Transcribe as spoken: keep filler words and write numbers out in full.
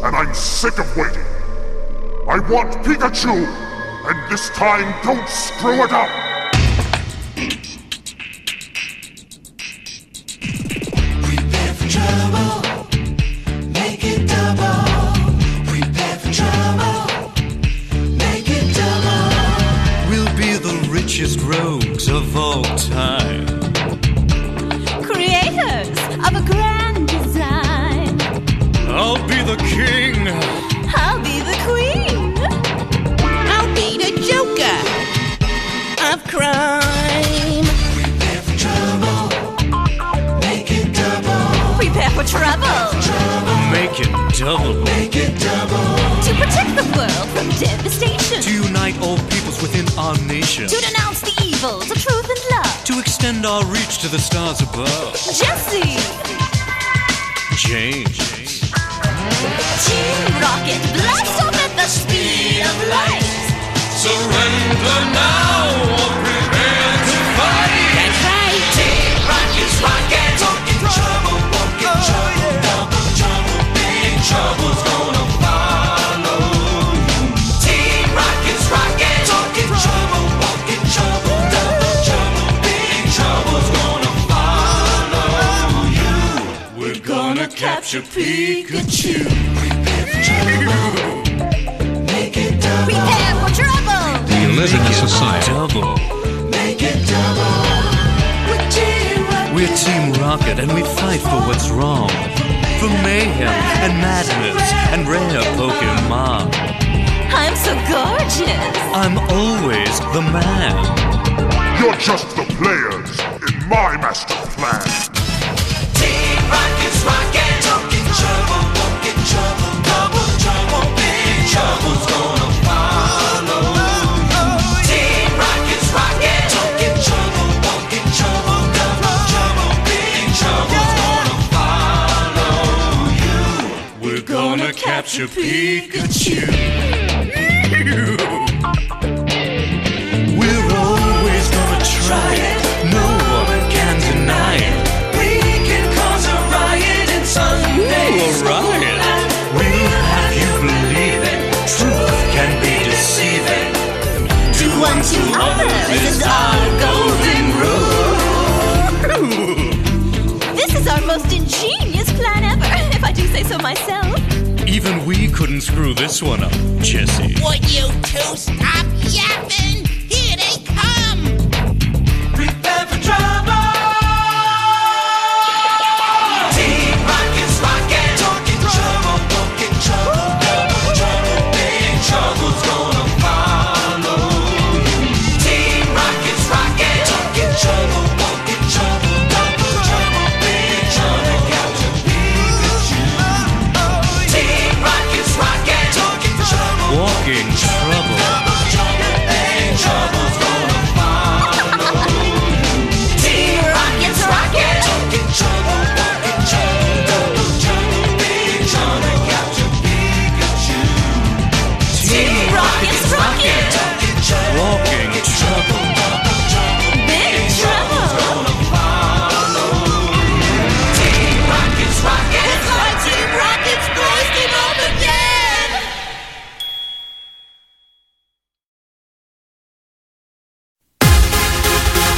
and I'm sick of waiting. I want Pikachu, and this time don't screw it up! Prepare for trouble, make it double. Prepare for trouble, make it double. We'll be the richest rogues of all time. Creators of a grand design. I'll be the king. I'll be the queen. I'll be the Joker of crime. Prepare for trouble, make it double. Prepare for trouble. Make it double. Make it double. To protect the world from devastation. To unite all peoples within our nation. To denounce the evils of truth and love. To extend our reach to the stars above. Jesse. Jane. Team Rocket, blast off at the speed of light. Surrender now or prepare to fight. That's right. Team Rocket's rocket, talking trouble, walking trouble, double trouble, big trouble's gonna follow you. Team Rocket's rocket, talking trouble, walking trouble, double trouble, big trouble's gonna follow you. We're gonna capture Pikachu. Prepare for trouble, make it double. Prepare for trouble. We live in a society. Double. Make it double. With Team Rocket. We're Team Rocket and we fight for what's wrong. For mayhem and madness and rare Pokemon. I'm so gorgeous. I'm always the man. You're just the players in my master plan. Team Rocket's rocket, talking trouble, walking trouble, double trouble, big trouble's gonna follow you. Team Rocket's rocket, talking trouble, walking trouble, double trouble, big trouble's gonna follow you. We're gonna capture Pikachu. We're always gonna try it. No one can deny it. We can cause a riot in Sunday. Ooh, a riot. We'll have you believe it. Truth can be deceiving. Do unto others is our golden rule. This is our most ingenious plan ever, if I do say so myself. Even we couldn't screw this one up, Jesse. Would you two stop yapping?